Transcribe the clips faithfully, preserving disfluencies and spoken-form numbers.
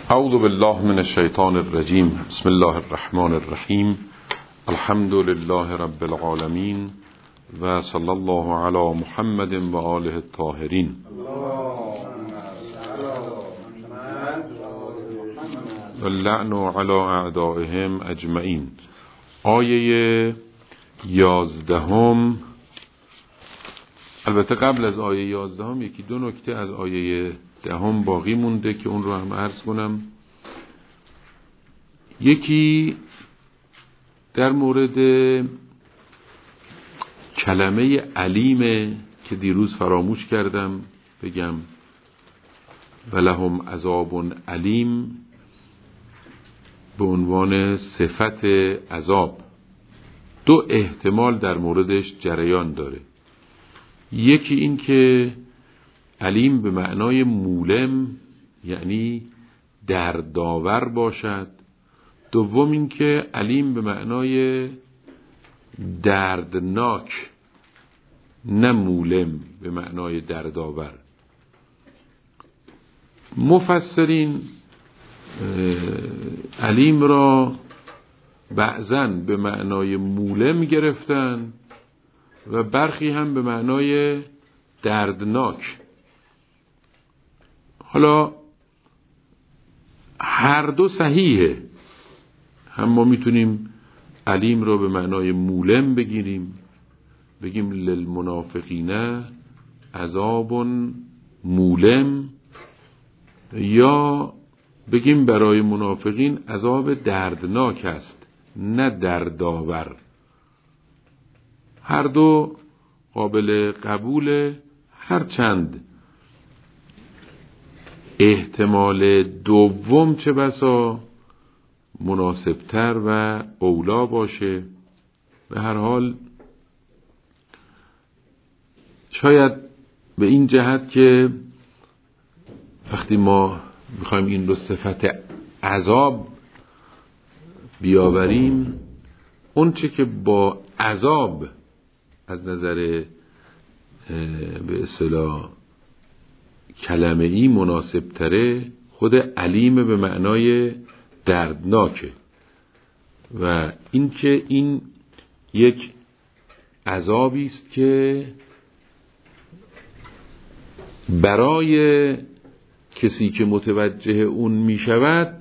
اعوذ بالله من الشیطان الرجیم. بسم الله الرحمن الرحیم. الحمد لله رب العالمین و صلی الله علی محمد و آله الطاهرین. و اللعن علی اعدائهم اجمعین. آیه یازدهم. البته قبل از آیه یازدهم یکی دو نکته از آیه دهم باقی مونده که اون رو هم عرض کنم. یکی در مورد کلمه علیمه که دیروز فراموش کردم بگم، ولهم عذاب علیم به عنوان صفت عذاب. دو احتمال در موردش جریان داره. یکی این که علیم به معنای مولم یعنی دردآور باشد. دوم این که علیم به معنای دردناک نه مولم به معنای دردآور. مفسرین علیم را بعضاً به معنای مولم گرفتن و برخی هم به معنای دردناک. حالا هر دو صحیحه. هم ما میتونیم علیم را به معنای مولم بگیریم، بگیم للمنافقین عذاب مولم، یا بگیم برای منافقین عذاب دردناک است نه دردآور. هر دو قابل قبول، هرچند احتمال دوم چه بسا مناسبتر و اولا باشه. به هر حال شاید به این جهت که وقتی ما میخوایم این رو صفت عذاب بیاوریم، اون چه که با عذاب از نظر به اصطلاح کلمه ای مناسب تره خود علیم به معنای دردناکه، و این که این یک عذابی است که برای کسی که متوجه اون می شود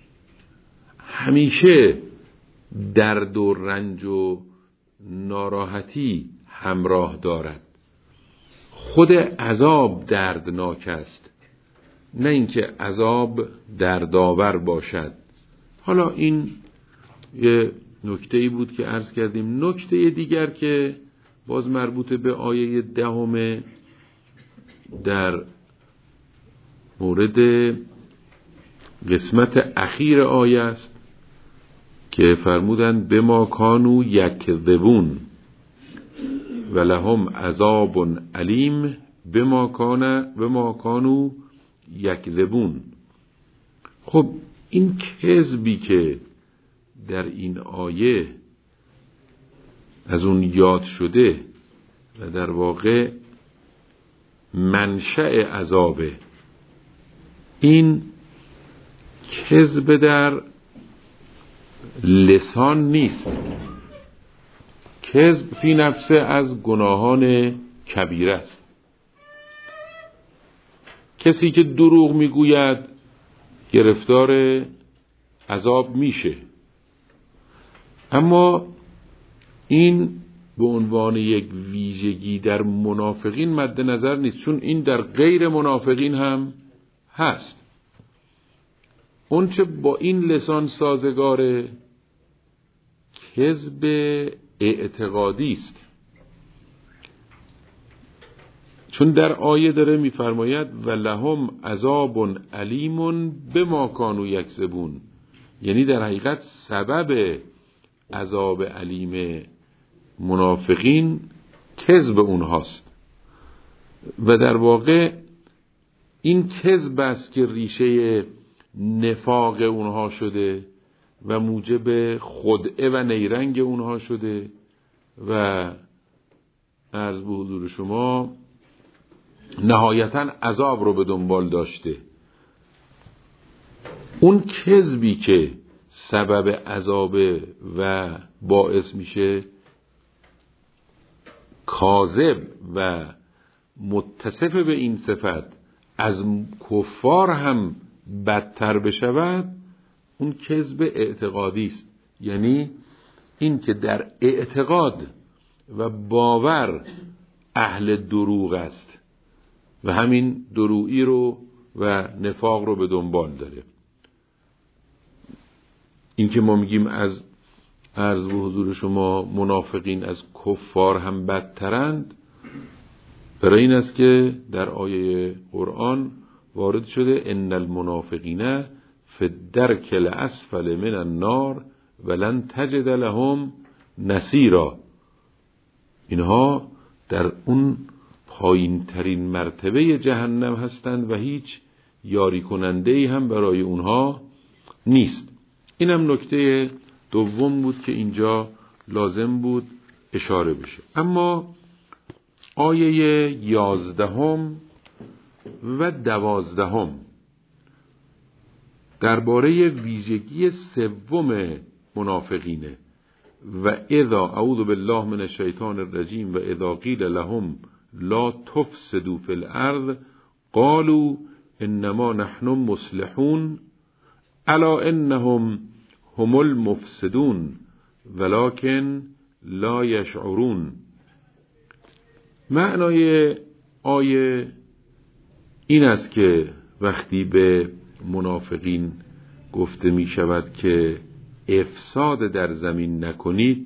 همیشه درد و رنج و ناراحتی همراه دارد. خود عذاب دردناک است، نه اینکه عذاب دردآور باشد. حالا این یه نکته‌ای بود که عرض کردیم. نکته دیگر که باز مربوط به آیه دهم در مورد قسمت اخیر آیه است که فرمودند بما کانوا یکذبون ولهم عذاب علیم بما کان بما کانوا یکذبون. خب این کذبی که در این آیه از اون یاد شده و در واقع منشأ عذابه، این کذب در لسان نیست. کذب فی نفسه از گناهان کبیره است. کسی که دروغ میگوید گرفتار عذاب میشه، اما این به عنوان یک ویژگی در منافقین مد نظر نیست، چون این در غیر منافقین هم هست. اون چه با این لسان سازگاره کذب اعتقادی است، چون در آیه داره میفرماید ولهم عذاب علیم بما کانوا یکذبون، یعنی در حقیقت سبب عذاب علیم منافقین کذب اونهاست و در واقع این کذب است که ریشه نفاق اونها شده و موجب خدعه و نیرنگ اونها شده و عرض به حضور شما نهایتاً عذاب رو به دنبال داشته. اون کذبی که سبب عذاب و باعث میشه کاذب و متصف به این صفت از کفار هم بدتر بشود، اون کذب اعتقادی است. یعنی این که در اعتقاد و باور اهل دروغ است و همین دروغی رو و نفاق رو به دنبال داره. این که ما میگیم از عرض به حضور شما منافقین از کفار هم بدترند، برای این است که در آیه قرآن وارد شده ان المنافقین فی الدرک الاسفل من النار ولن تجد لهم نصیرا. اینها در اون پایین ترین مرتبه جهنم هستند و هیچ یاری کننده‌ای هم برای اونها نیست. اینم نکته دوم بود که اینجا لازم بود اشاره بشه. اما آیه یازدهم و دوازدهم درباره ویژگی سوم منافقینه و اذا اعوذ بالله من الشیطان الرجیم و اذا قیل لهم لا تفسدوا فی الارض قالوا انما نحن مصلحون الا انهم هم المفسدون ولكن لا یشعرون. معنای آیه این است که وقتی به منافقین گفته می شود که افساد در زمین نکنید،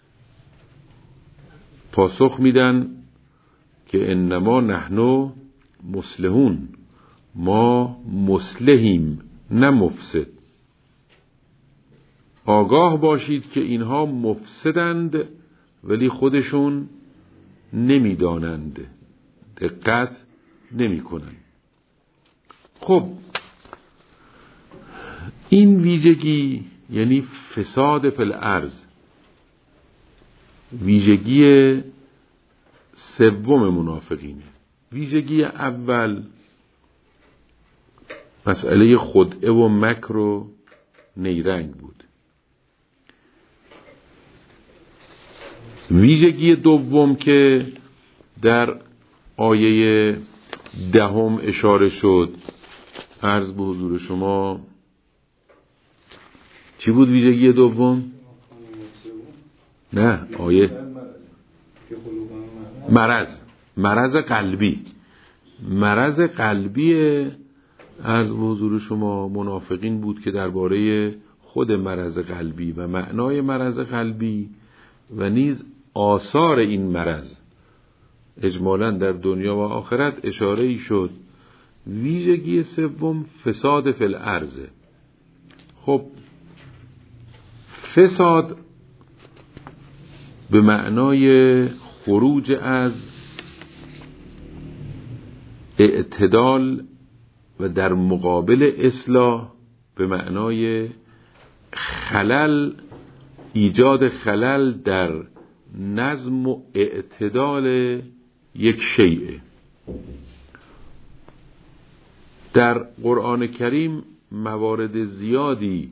پاسخ میدن که انما نحن مصلحون، ما مصلحیم نه مفسد. آگاه باشید که اینها مفسدند ولی خودشون نمیدانند، دقت نمی کنند. خب این ویژگی یعنی فساد فی الارض، ویژگی سوم منافقینه. ویژگی اول مسئله خدعه و مکر و نیرنگ بود. ویژگی دوم که در آیه دهم اشاره شد، عرض به حضور شما چی بود ویژگی دوم؟ نه آیه مرض، مرض قلبی، مرض قلبی عرض به حضور شما منافقین بود که درباره خود مرض قلبی و معنای مرض قلبی و نیز آثار این مرض اجمالاً در دنیا و آخرت اشاره ای شد. ویژگی سوم فساد فی الارض. خب فساد به معنای خروج از اعتدال و در مقابل اصلاح به معنای خلل، ایجاد خلل در نظم و اعتدال یک شیء. در قرآن کریم موارد زیادی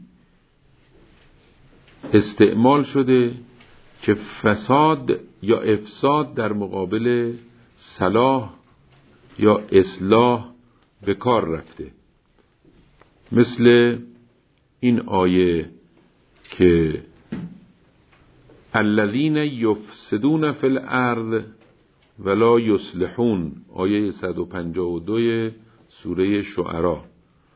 استعمال شده که فساد یا افساد در مقابل صلاح یا اصلاح به کار رفته، مثل این آیه که الذین یفسدون فی الارض ولا یصلحون، آیه صد و پنجاه و دو سوره شعراء،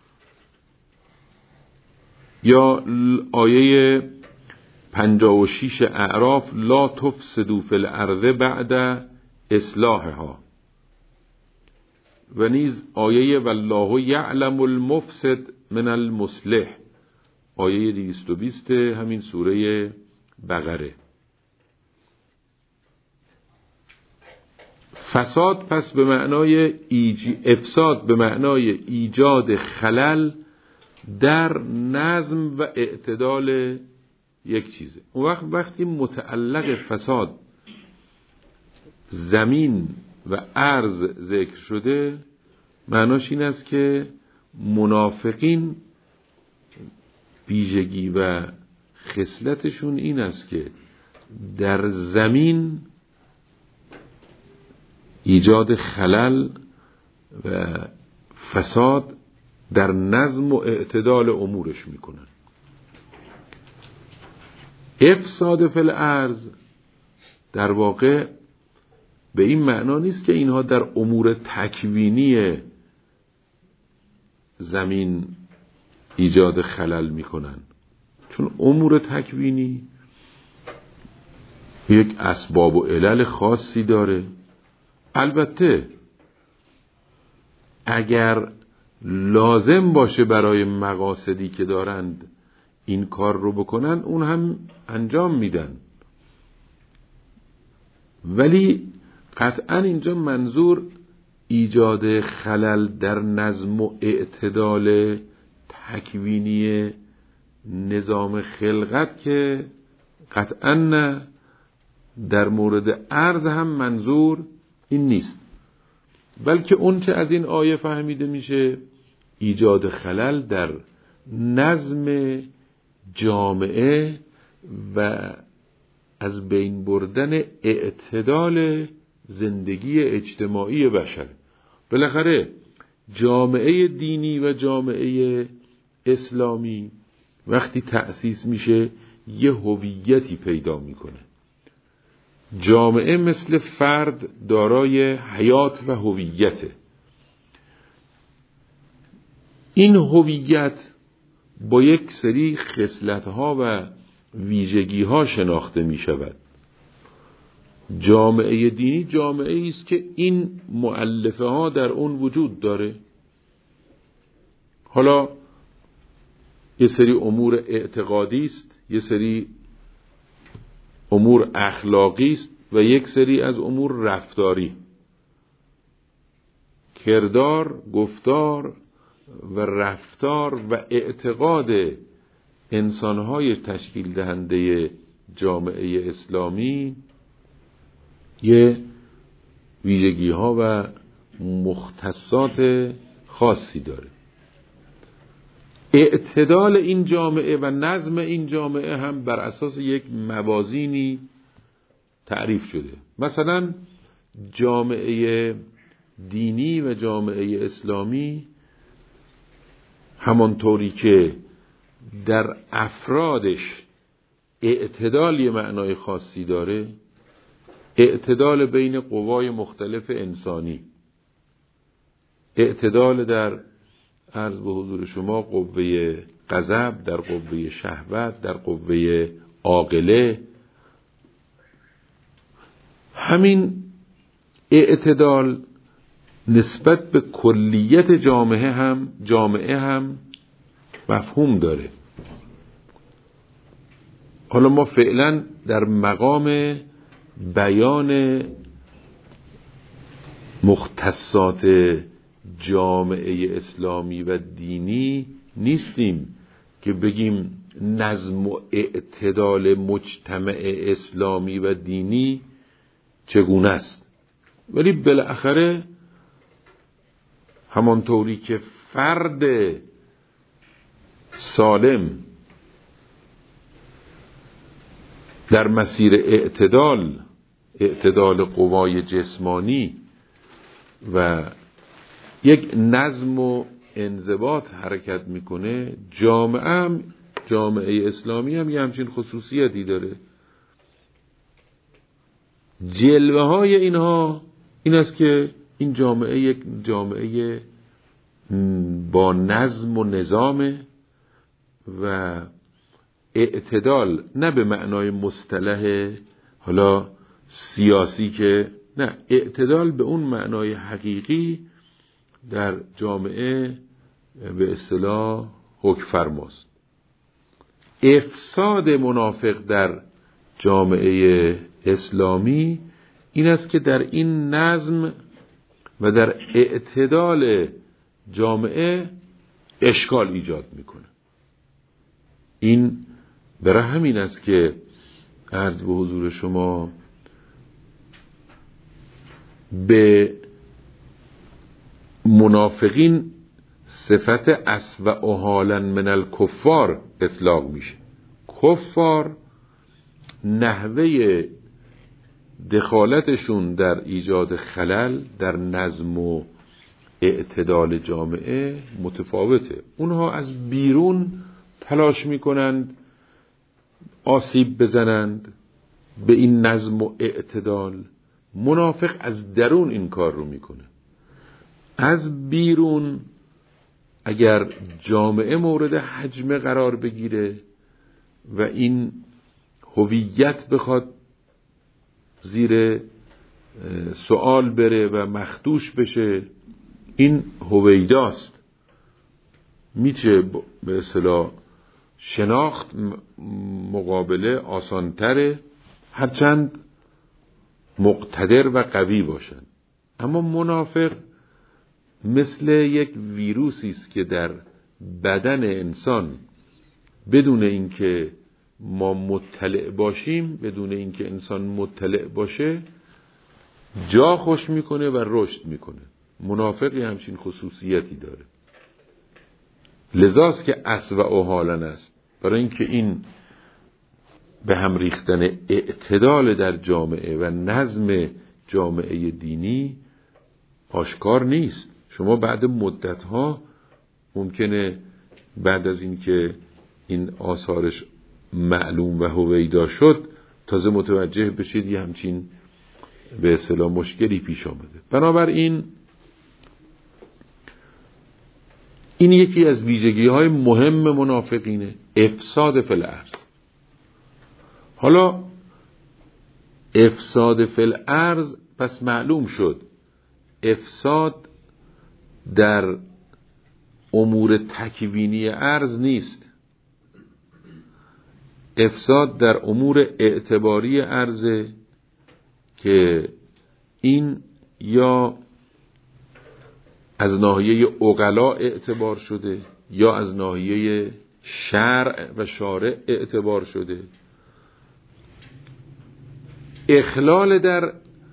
یا آیه پنجاه و شش اعراف لا تفسدوا فی الارض بعد اصلاحها، و نیز آیه والله یعلم المفسد من المصلح، آیه دویست و بیست همین سوره بقره. فساد پس به معنای ایج... افساد به معنای ایجاد خلل در نظم و اعتدال یک چیزه. اون وقت وقتی متعلق فساد زمین و ارض ذکر شده، معناش این است که منافقین ویژگی و خصلتشون این است که در زمین ایجاد خلل و فساد در نظم و اعتدال امورش میکنن. افساد فی الارض در واقع به این معنا نیست که اینها در امور تکوینی زمین ایجاد خلل میکنن، چون امور تکوینی یک اسباب و علل خاصی داره. البته اگر لازم باشه برای مقاصدی که دارند این کار رو بکنن، اون هم انجام میدن، ولی قطعا اینجا منظور ایجاد خلل در نظم و اعتدال تکوینی نظام خلقت که قطعا نه. در مورد ارض هم منظور این نیست، بلکه اون چه از این آیه فهمیده میشه ایجاد خلل در نظم جامعه و از بین بردن اعتدال زندگی اجتماعی بشر. بالاخره جامعه دینی و جامعه اسلامی وقتی تأسیس میشه یه هویتی پیدا میکنه. جامعه مثل فرد دارای حیات و هویته. این هویت با یک سری خصلت‌ها و ویژگی‌ها شناخته می‌شود. جامعه دینی جامعه‌ای است که این مؤلفه‌ها در اون وجود داره. حالا یه سری امور اعتقادی است، یه سری امور اخلاقی است و یک سری از امور رفتاری. کردار، گفتار و رفتار و اعتقاد انسان‌های تشکیل دهنده جامعه اسلامی یه ویژگی‌ها و مختصات خاصی داره. اعتدال این جامعه و نظم این جامعه هم بر اساس یک موازینی تعریف شده. مثلا جامعه دینی و جامعه اسلامی همانطوری که در افرادش اعتدال یه معنای خاصی داره، اعتدال بین قوای مختلف انسانی، اعتدال در عرض به حضور شما قوه غضب، در قوه شهوت، در قوه عاقله، همین اعتدال نسبت به کلیت جامعه هم جامعه هم مفهوم داره. حالا ما فعلا در مقام بیان مختصات جامعه اسلامی و دینی نیستیم که بگیم نظم و اعتدال مجتمع اسلامی و دینی چگونه است، ولی بالاخره همانطوری که فرد سالم در مسیر اعتدال اعتدال قوای جسمانی و یک نظم و انضباط حرکت میکنه، جامعه هم جامعه اسلامی هم یه همچین خصوصیتی داره. جلوه های اینها این است که این جامعه یک جامعه با نظم و نظامه و اعتدال، نه به معنای مصطلح حالا سیاسی که نه، اعتدال به اون معنای حقیقی در جامعه به اصطلاح حکم فرماست. افساد منافق در جامعه اسلامی این است که در این نظم و در اعتدال جامعه اشکال ایجاد میکنه. این برای همین است که عرض به حضور شما به منافقین صفت اسوأ حالا من الکفار اطلاق میشه. کفار نحوه دخالتشون در ایجاد خلل در نظم و اعتدال جامعه متفاوته. اونها از بیرون تلاش میکنند آسیب بزنند به این نظم و اعتدال. منافق از درون این کار رو میکنه. از بیرون اگر جامعه مورد حجم قرار بگیره و این هویت بخواد زیر سوال بره و مخدوش بشه، این هویداست، میشه به اصطلاح شناخت مقابله آسانتره هرچند مقتدر و قوی باشن. اما منافق مثل یک ویروسی است که در بدن انسان بدون اینکه ما مطلع باشیم، بدون اینکه انسان مطلع باشه جا خوش میکنه و رشد میکنه. منافقی همچین خصوصیتی داره، لذاست که اسوأ حالا است، برای اینکه این به هم ریختن اعتدال در جامعه و نظم جامعه دینی آشکار نیست. شما بعد مدتها ممکنه بعد از اینکه این آثارش معلوم و هویدا شد تازه متوجه بشید یه همچین به اصطلاح مشکلی پیش آمده. بنابراین این یکی از ویژگی های مهم منافقینه، افساد فی الارض. حالا افساد فی الارض پس معلوم شد افساد در امور تکوینی ارض نیست، افساد در امور اعتباری ارض که این یا از ناحیه عقلا اعتبار شده یا از ناحیه شرع و شارع اعتبار شده. اخلال در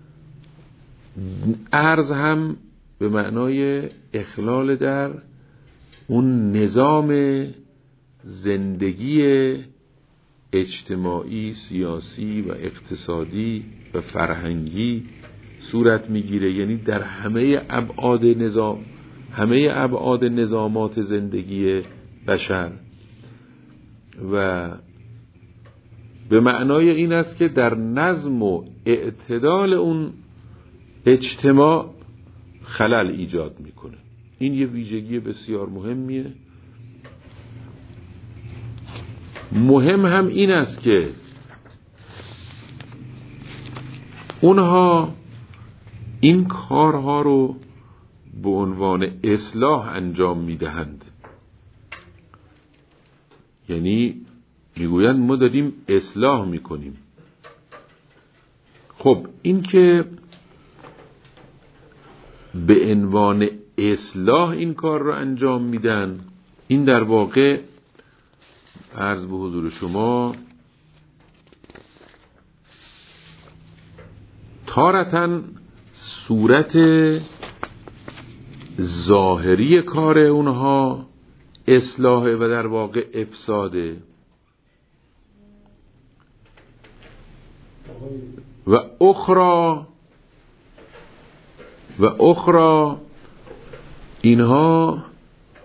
ارض هم به معنای اخلال در اون نظام زندگی اجتماعی، سیاسی و اقتصادی و فرهنگی صورت میگیره، یعنی در همه ابعاد نظام، همه ابعاد نظامات زندگی بشر. و به معنای این است که در نظم و اعتدال اون اجتماع خلل ایجاد میکنه. این یه ویژگی بسیار مهمیه. مهم هم این است که اونها این کارها رو به عنوان اصلاح انجام میدهند، یعنی میگویند ما داریم اصلاح میکنیم. خب این که به عنوان اصلاح این کار رو انجام میدن، این در واقع عرض به حضور شما تارتاً صورت ظاهری کار اونها اصلاحه و در واقع افساده، و اخرى و اخرى اینها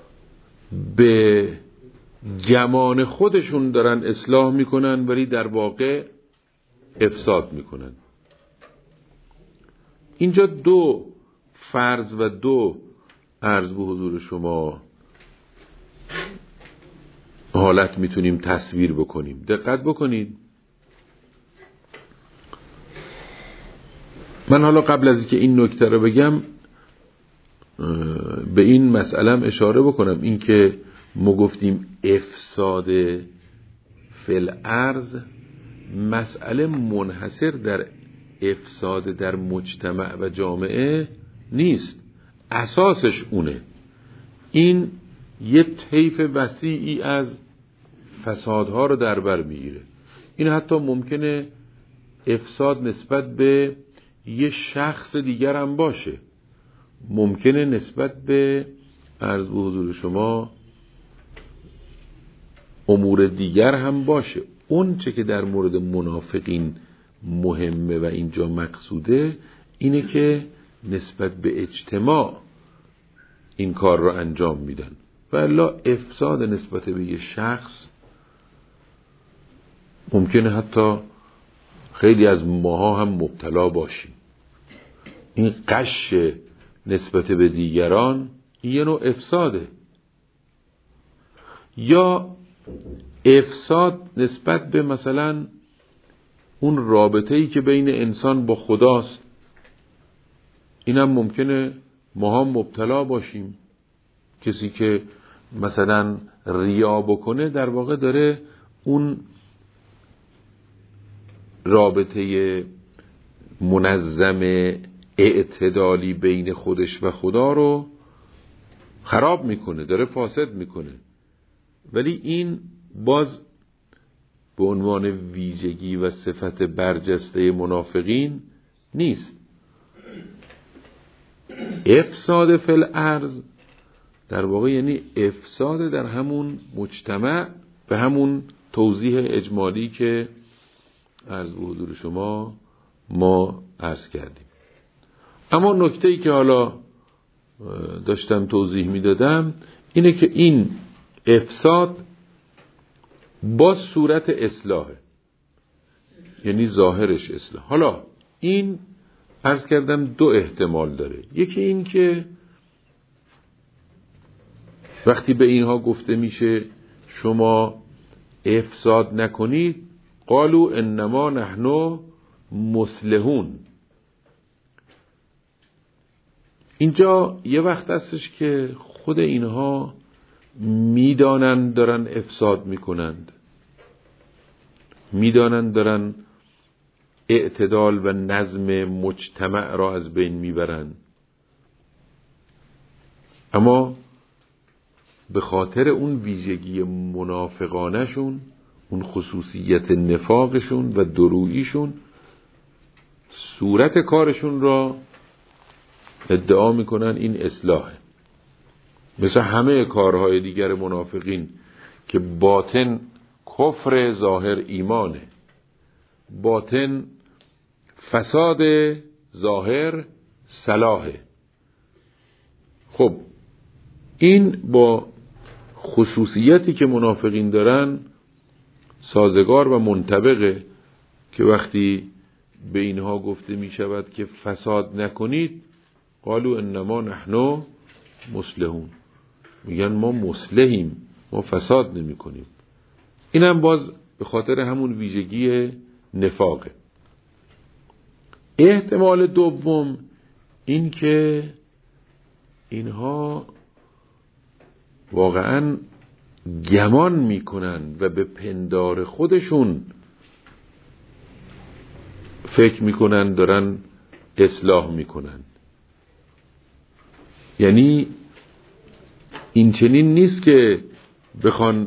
به گمان خودشون دارن اصلاح میکنن ولی در واقع افساد میکنن. اینجا دو فرض و دو عرض به حضور شما حالت میتونیم تصویر بکنیم. دقت بکنید. من حالا قبل از اینکه این نکته رو بگم به این مسئله اشاره بکنم، این که ما گفتیم افساد فی الارض مسئله منحصر در افساد در مجتمع و جامعه نیست، اساسش اونه. این یه طیف وسیعی از فسادها رو در بر میگیره. این حتی ممکنه افساد نسبت به یه شخص دیگر هم باشه، ممکنه نسبت به عرض به حضور شما امور دیگر هم باشه. اون چه که در مورد منافقین مهمه و اینجا مقصوده اینه که نسبت به اجتماع این کار رو انجام میدن و الا افساد نسبت به یه شخص ممکنه حتی خیلی از ماها هم مبتلا باشیم. این غش نسبت به دیگران یه نوع افساده، یا افساد نسبت به مثلا اون رابطه‌ای که بین انسان با خداست. اینم ممکنه ما هم مبتلا باشیم. کسی که مثلا ریا بکنه در واقع داره اون رابطه منظم اعتدالی بین خودش و خدا رو خراب میکنه، داره فاسد میکنه. ولی این باز به عنوان ویژگی و صفت برجسته منافقین نیست. افساد فی الارض در واقع یعنی افساد در همون مجتمع، به همون توضیح اجمالی که عرض به حضور شما ما عرض کردیم. اما نکته‌ای که حالا داشتم توضیح میدادم اینه که این افساد با صورت اصلاحه، یعنی ظاهرش اصلاح. حالا این عرض کردم دو احتمال داره. یکی این که وقتی به اینها گفته میشه شما افساد نکنید، قالوا انما نحن مصلحون. اینجا یه وقت هستش که خود اینها میدانند دارن افساد میکنند، میدانند دارن اعتدال و نظم مجتمع را از بین میبرند، اما به خاطر اون ویژگی منافقانشون، اون خصوصیت نفاقشون و دروییشون، صورت کارشون را ادعا میکنن این اصلاحه. مثل همه کارهای دیگر منافقین که باطن کفر، ظاهر ایمانه. باطن فساد، ظاهر صلاحه. خب این با خصوصیتی که منافقین دارن سازگار و منطبقه که وقتی به اینها گفته می شود که فساد نکنید، قالوا انما نحن مصلحون، میگن ما مصلحیم، ما فساد نمی کنیم. این هم باز به خاطر همون ویژگی نفاقه. احتمال دوم این که اینها واقعا گمان میکنن و به پندار خودشون فکر میکنن دارن اصلاح میکنن. یعنی این چنین نیست که بخوان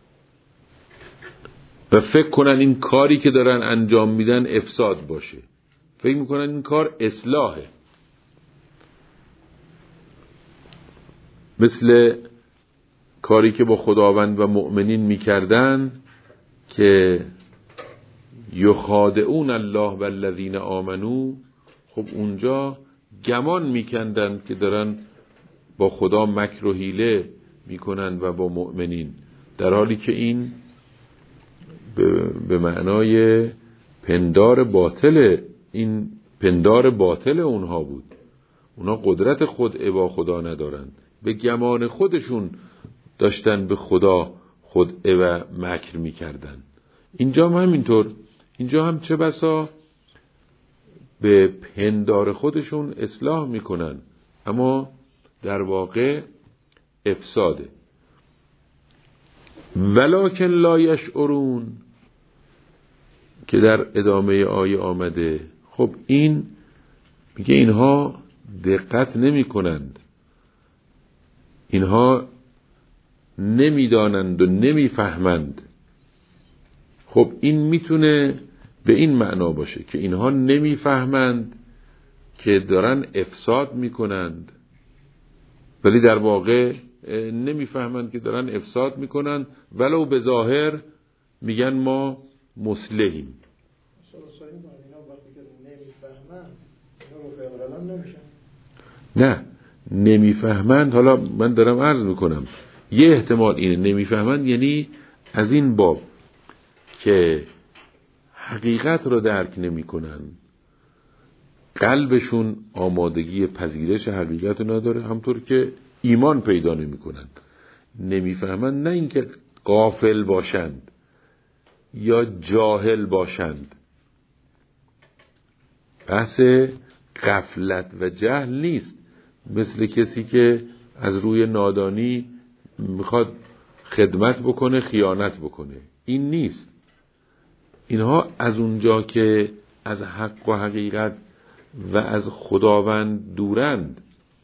و فکر کنن این کاری که دارن انجام میدن افساد باشه، فکر میکنن این کار اصلاحه. مثل کاری که با خداوند و مؤمنین میکردن که یخادعون الله والذین آمنو. خب اونجا گمان میکندن که دارن با خدا مکر و حیله میکنن و با مؤمنین، در حالی که این به, به معنای پندار باطل، این پندار باطل اونها بود. اونها قدرت خود با خدا ندارن، به گمان خودشون داشتن به خدا خود و مکر میکردن. اینجا هم همینطور، اینجا هم چه بسا به پندار خودشون اصلاح میکنن اما در واقع افساده. ولکن لا یشعرون که در ادامه آیه آمده. خب این میگه اینها دقت نمی کنند، اینها نمیدانند و نمیفهمند. خب این میتونه به این معنا باشه که اینها نمیفهمند که دارن افساد میکنند، ولی در واقع نمیفهمند که دارن افساد میکنن، ولو به ظاهر میگن ما مصلحیم. نه نمیفهمند. حالا من دارم عرض میکنم یه احتمال اینه نمیفهمند، یعنی از این باب که حقیقت رو درک نمیکنن، قلبشون آمادگی پذیرش حقیقت رو نداره، همطور که ایمان پیدا نمیکنن. نمیفهمند نه اینکه غافل باشند یا جاهل باشند، بحث غفلت و جهل نیست، مثل کسی که از روی نادانی میخواد خدمت بکنه خیانت بکنه، این نیست. اینها از اونجا که از حق و حقیقت و از خداوند دورند،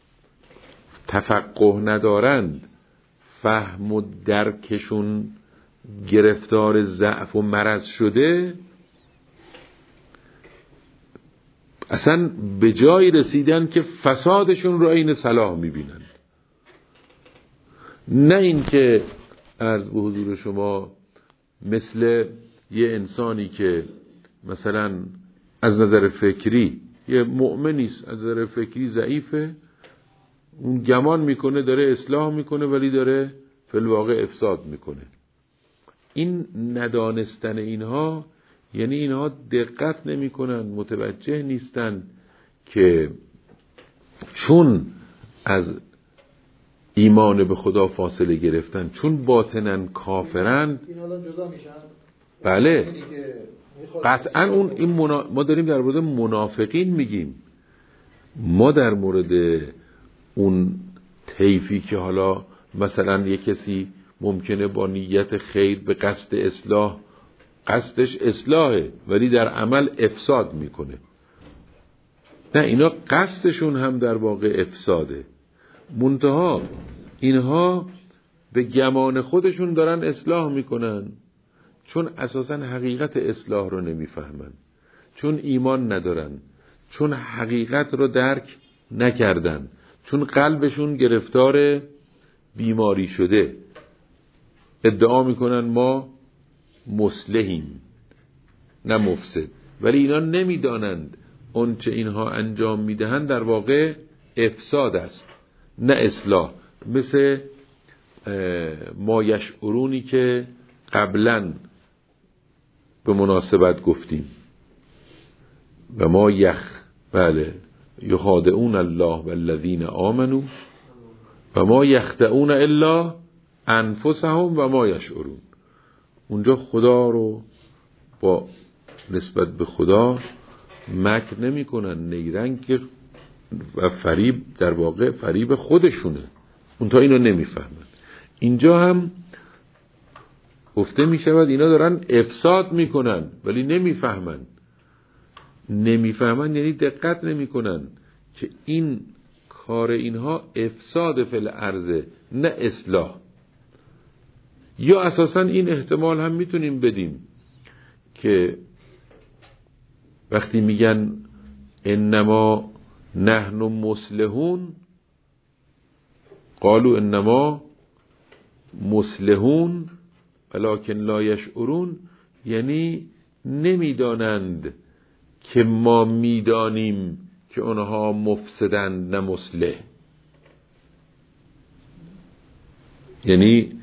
تفقه ندارند، فهم و درکشون گرفتار ضعف و مرض شده، اصلا به جایی رسیدن که فسادشون رو عین صلاح میبینند. نه این که عرض به حضور شما مثل یه انسانی که مثلا از نظر فکری یه مؤمنیست، از نظر فکری ضعیفه، اون گمان میکنه داره اصلاح میکنه ولی داره فی الواقع افساد میکنه. این ندانستن اینها یعنی اینها دقت نمیکنن، متوجه نیستن که چون از ایمان به خدا فاصله گرفتن، چون باطنن کافرن، این حالا جدا میشن. بله قطعا اون این منا... ما داریم در مورد منافقین میگیم، ما در مورد اون طیفی که حالا مثلا یک کسی ممکنه با نیت خیر به قصد اصلاح، قصدش اصلاحه ولی در عمل افساد میکنه، نه اینا قصدشون هم در واقع افساده، منتها اینها به گمان خودشون دارن اصلاح میکنن، چون اساسا حقیقت اصلاح رو نمیفهمن، چون ایمان ندارن، چون حقیقت رو درک نکردن، چون قلبشون گرفتار بیماری شده، ادعا میکنن ما مصلحیم نه مفسد، ولی اینا نمیدانند اون چه اینها انجام میدهند در واقع افساد است نه اصلاح. مثل ما یشعرونی که قبلا به مناسبت گفتیم و ما یخ بله یخادعون الله والذین آمنوا و ما یخدعون الا انفسهم و ما یشعرون. اونجا خدا رو با نسبت به خدا مکر نمی کنن، نیرنگ و فریب در واقع فریب خودشونه، اون تا اینو نمی فهمن. اینجا هم گفته می شود اینا دارن افساد می کنن ولی نمی فهمن. نمی فهمن یعنی دقت نمی کنن که این کار اینها افساد فی الارض نه اصلاح. یا اساسا این احتمال هم میتونیم بدیم که وقتی میگن انما نحن مصلحون قالوا انما مصلحون ولکن لا یشعرون، یعنی نمیدانند که ما میدانیم که اونها مفسدند نه مصلح. یعنی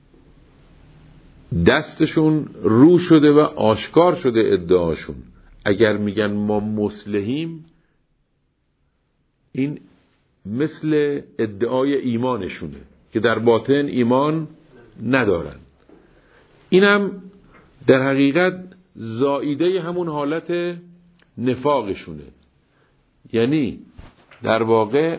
دستشون رو شده و آشکار شده ادعاشون. اگر میگن ما مصلحیم این مثل ادعای ایمانشونه که در باطن ایمان ندارن. اینم در حقیقت زائیده همون حالت نفاقشونه، یعنی در واقع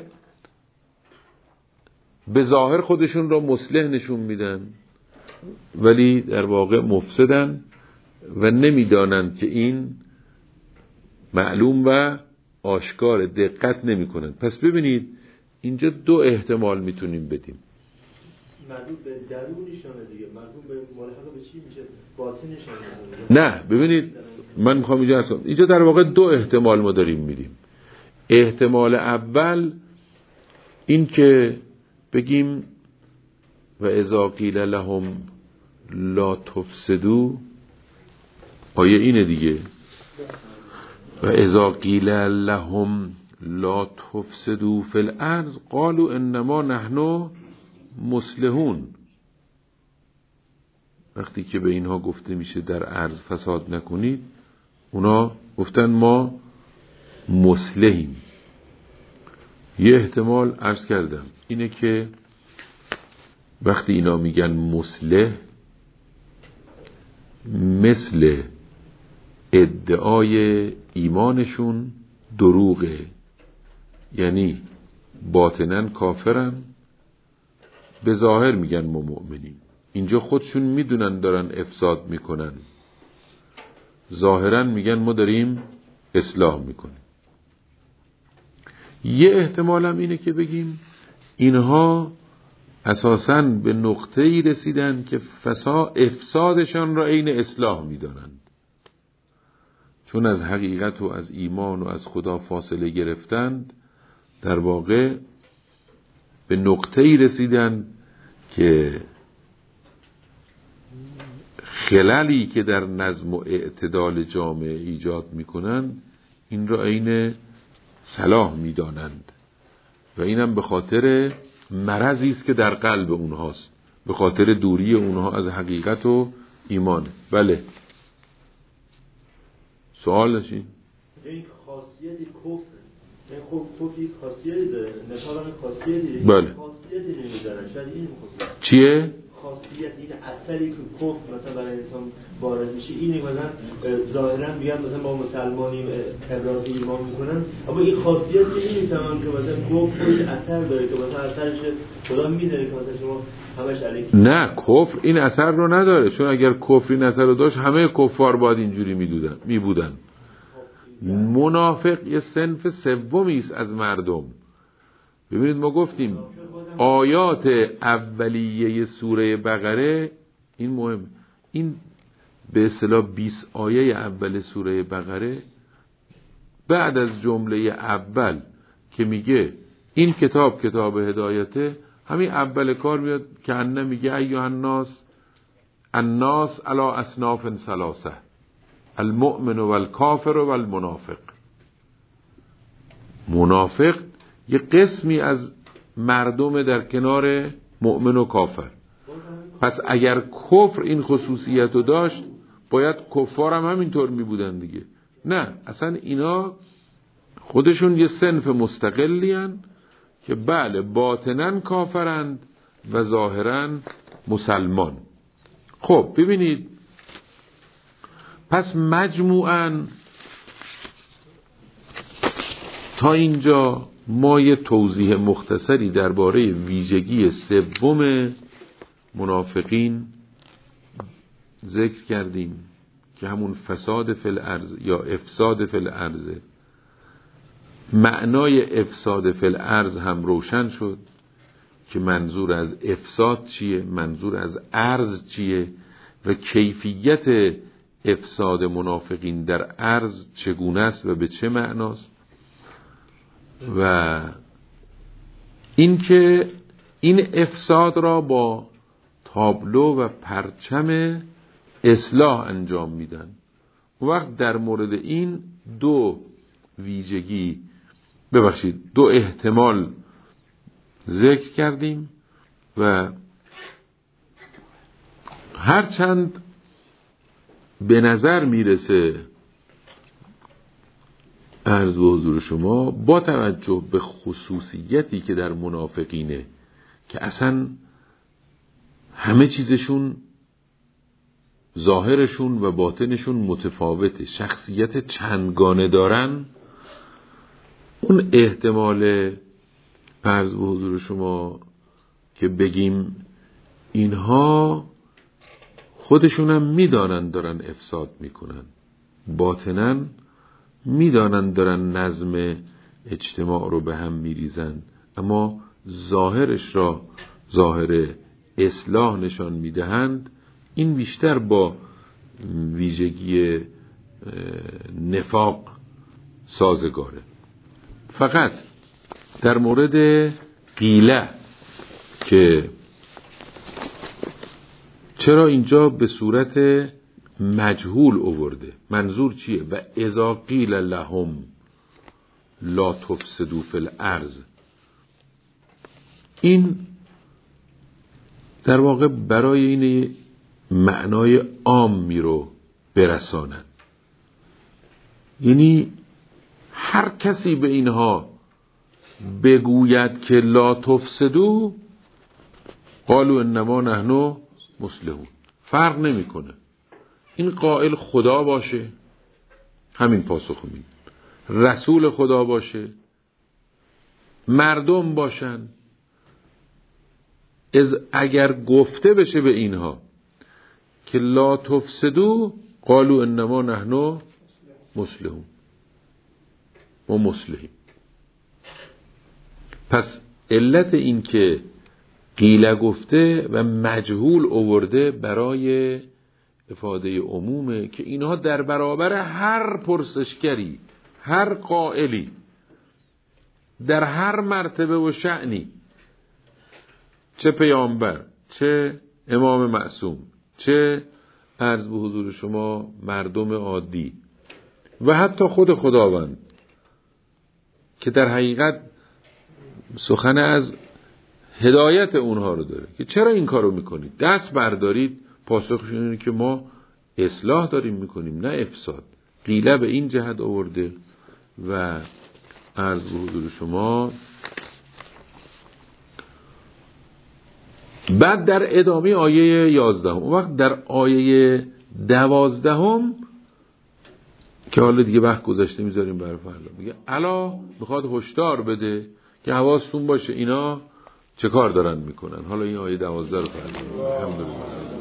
به ظاهر خودشون را مصلح نشون میدن ولی در واقع مفسدن و نمیدانند که این معلوم و آشکار، دقت نمی کنند. پس ببینید اینجا دو احتمال میتونیم بدیم. مربوط به درونشونه دیگه، مربوط به ملاحظه به چی میشه؟ باطنشونه. نه ببینید من میخوام اینجا اصلا اینجا در واقع دو احتمال ما داریم میدیم. احتمال اول این که بگیم و اذا قیل لهم لا تفسدوا، آیه اینه دیگه، و اذا قیل لهم لا تفسدوا فی الارض قالوا انما نحن مصلحون. وقتی که به اینها گفته میشه در ارض فساد نکنید، اونا گفتن ما مصلحیم. یه احتمال عرض کردم اینه که وقتی اینا میگن مصلح، مثل ادعای ایمانشون دروغه، یعنی باطناً کافرن، به ظاهر میگن ما مؤمنیم. اینجا خودشون میدونن دارن افساد میکنن، ظاهراً میگن ما داریم اصلاح میکنیم. یه احتمال هم اینه که بگیم اینها اساساً به نقطه‌ای رسیدن که فساد افسادشان را عین اصلاح میدانند، چون از حقیقت و از ایمان و از خدا فاصله گرفتند. در واقع به نقطه‌ای رسیدن که خللی که در نظم و اعتدال جامعه ایجاد میکنند این را عین صلاح میدانند، و اینم به خاطر مرضی است که در قلب اونهاست، به خاطر دوری اونها از حقیقت و ایمان. بله سوال داشتین؟ این خاصیت کفر، این خب کفر خاصیتی داره، نفاق هم خاصیتی داره. بله. خاصیتی نمیذارن. شاید این خاصیت. چیه؟ خاصیت این اثری که کفر مثلا برای انسان وارد میشه اینه، مثلا ظاهرا میگن مثلا ما مسلمانیم ابراز ایمان میکنن، اما این خاصیت نمیفهمن که مثلا کفر خودش اثر داره، که مثلا اثرش خدا میدونه که مثلا شما همش علیکی. نه، کفر این اثر رو نداره، چون اگر کفر این اثر رو داشت همه کفار باید اینجوری میدودن میبودن. منافق یه صنف سومی است از مردم. ببینید ما گفتیم آیات اولیه سوره بقره، این مهم، این به اصطلاح بیست آیه اول سوره بقره بعد از جمله اول که میگه این کتاب کتاب هدایته، همین اول کار میاد که انه میگه ایها الناس الناس علی اصناف ثلاثه المؤمن و الکافر و المنافق. منافق یه قسمی از مردم در کنار مؤمن و کافر. پس اگر کفر این خصوصیت رو داشت باید کفار هم همینطور می بودن دیگه. نه، اصلا اینا خودشون یه صنف مستقلی هن که بله باطناً کافرند و ظاهراً مسلمان. خب ببینید، پس مجموعاً تا اینجا ما یه توضیح مختصری درباره ویژگی سوم منافقین ذکر کردیم که همون فساد فی الارض یا افساد فی الارض. معنای افساد فی الارض هم روشن شد که منظور از افساد چیه، منظور از ارض چیه و کیفیت افساد منافقین در ارض چگونه است و به چه معناست، و اینکه این افساد را با تابلو و پرچم اصلاح انجام میدن. وقت در مورد این دو ویژگی ببخشید دو احتمال ذکر کردیم و هرچند به نظر میرسه عرض به حضور شما با توجه به خصوصیتی که در منافقینه که اصلا همه چیزشون ظاهرشون و باطنشون متفاوته، شخصیت چندگانه دارن، اون احتمال عرض به حضور شما که بگیم اینها خودشون هم میدانن دارن افساد میکنن، باطناً میدانن دارن نظم اجتماع رو به هم میریزن، اما ظاهرش را ظاهر اصلاح نشان میدهند، این بیشتر با ویژگی نفاق سازگاره. فقط در مورد قیله که چرا اینجا به صورت مجهول آورده؟ منظور چیه؟ و اذا قیل لهم لا تفسدوا فی الارض، این در واقع برای این معنای عامی رو برسانند. یعنی هر کسی به اینها بگوید که لا تفسدوا قالوا انما نحن مصلحون، فرق نمیکنه این قائل خدا باشه، همین پاسخ میده، رسول خدا باشه، مردم باشن، از اگر گفته بشه به اینها که لا تفسدوا قالوا انما نحن مصلحون، ما مصلحیم. پس علت این که قیل گفته و مجهول آورده برای افاده عمومه که اینها در برابر هر پرسشگری، هر قائلی، در هر مرتبه و شأنی، چه پیامبر، چه امام معصوم، چه عرض به حضور شما مردم عادی و حتی خود خداوند که در حقیقت سخن از هدایت اونها رو داره که چرا این کارو میکنید، دست بردارید، پاسخشون اینه که ما اصلاح داریم میکنیم نه افساد. قیله به این جهت آورده و عرض به حضور شما بعد در ادامه آیه یازدهم، اون وقت در آیه دوازدهم که حالا دیگه وقت گذاشته میذاریم برای فردا، میگه الا، میخواد هشدار بده که حواستون باشه اینا چه کار دارن میکنن. حالا این آیه دوازده رو فردا الحمدلله.